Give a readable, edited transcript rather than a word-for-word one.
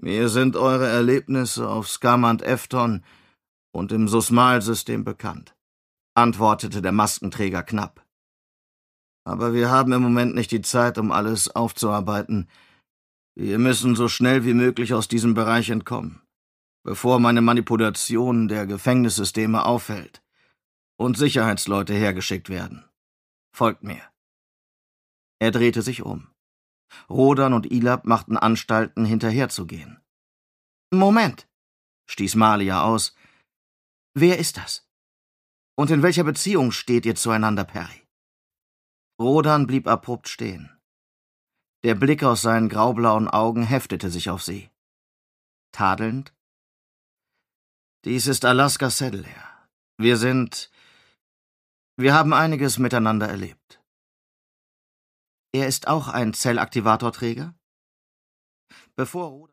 Mir sind eure Erlebnisse auf Skamand-Efton und im Susmal-System bekannt, antwortete der Maskenträger knapp. Aber wir haben im Moment nicht die Zeit, um alles aufzuarbeiten. Wir müssen so schnell wie möglich aus diesem Bereich entkommen, bevor meine Manipulation der Gefängnissysteme auffällt und Sicherheitsleute hergeschickt werden. Folgt mir. Er drehte sich um. Rodan und Ilab machten Anstalten, hinterherzugehen. »Moment«, stieß Malia aus. »Wer ist das? Und in welcher Beziehung steht ihr zueinander, Perry?« Rodan blieb abrupt stehen. Der Blick aus seinen graublauen Augen heftete sich auf sie. Tadelnd? »Dies ist Alaska Saddlehair. Wir haben einiges miteinander erlebt.« »Er ist auch ein Zellaktivatorträger?« Bevor